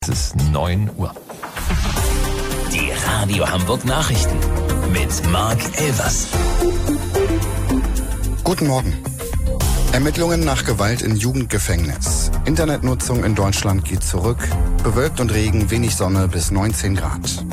Es ist 9 Uhr. Die Radio Hamburg Nachrichten mit Marc Elvers. Guten Morgen. Ermittlungen nach Gewalt in Jugendgefängnis. Internetnutzung in Deutschland geht zurück. Bewölkt und Regen, wenig Sonne bis 19 Grad.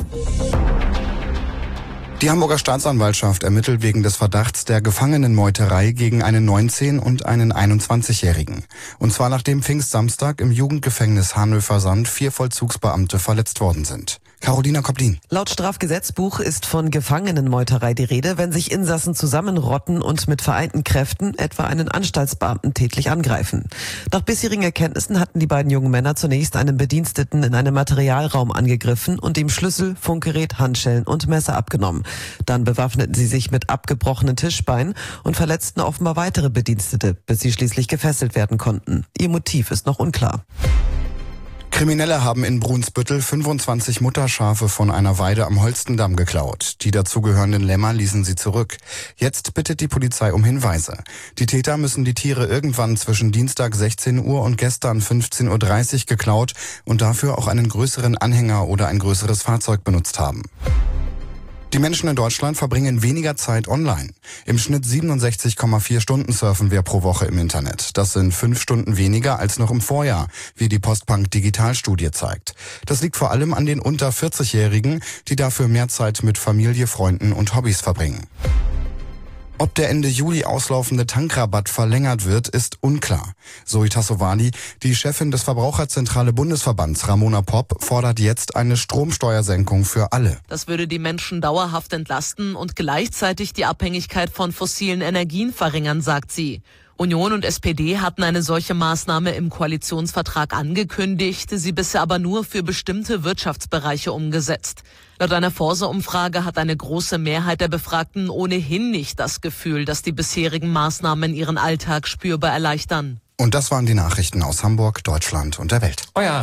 Die Hamburger Staatsanwaltschaft ermittelt wegen des Verdachts der Gefangenenmeuterei gegen einen 19- und einen 21-Jährigen. Und zwar nachdem Pfingstsamstag im Jugendgefängnis Hanöver-Sand 4 Vollzugsbeamte verletzt worden sind. Carolina Koplin. Laut Strafgesetzbuch ist von Gefangenenmeuterei die Rede, wenn sich Insassen zusammenrotten und mit vereinten Kräften etwa einen Anstaltsbeamten tätlich angreifen. Nach bisherigen Erkenntnissen hatten die beiden jungen Männer zunächst einen Bediensteten in einem Materialraum angegriffen und ihm Schlüssel, Funkgerät, Handschellen und Messer abgenommen. Dann bewaffneten sie sich mit abgebrochenen Tischbeinen und verletzten offenbar weitere Bedienstete, bis sie schließlich gefesselt werden konnten. Ihr Motiv ist noch unklar. Kriminelle haben in Brunsbüttel 25 Mutterschafe von einer Weide am Holstendamm geklaut. Die dazugehörenden Lämmer ließen sie zurück. Jetzt bittet die Polizei um Hinweise. Die Täter müssen die Tiere irgendwann zwischen Dienstag 16 Uhr und gestern 15.30 Uhr geklaut und dafür auch einen größeren Anhänger oder ein größeres Fahrzeug benutzt haben. Die Menschen in Deutschland verbringen weniger Zeit online. Im Schnitt 67,4 Stunden surfen wir pro Woche im Internet. Das sind 5 Stunden weniger als noch im Vorjahr, wie die Postbank Digitalstudie zeigt. Das liegt vor allem an den unter 40-Jährigen, die dafür mehr Zeit mit Familie, Freunden und Hobbys verbringen. Ob der Ende Juli auslaufende Tankrabatt verlängert wird, ist unklar. Zoe Tassovali, die Chefin des Verbraucherzentrale Bundesverbands Ramona Popp, fordert jetzt eine Stromsteuersenkung für alle. Das würde die Menschen dauerhaft entlasten und gleichzeitig die Abhängigkeit von fossilen Energien verringern, sagt sie. Union und SPD hatten eine solche Maßnahme im Koalitionsvertrag angekündigt, sie bisher aber nur für bestimmte Wirtschaftsbereiche umgesetzt. Laut einer Forsa-Umfrage hat eine große Mehrheit der Befragten ohnehin nicht das Gefühl, dass die bisherigen Maßnahmen ihren Alltag spürbar erleichtern. Und das waren die Nachrichten aus Hamburg, Deutschland und der Welt.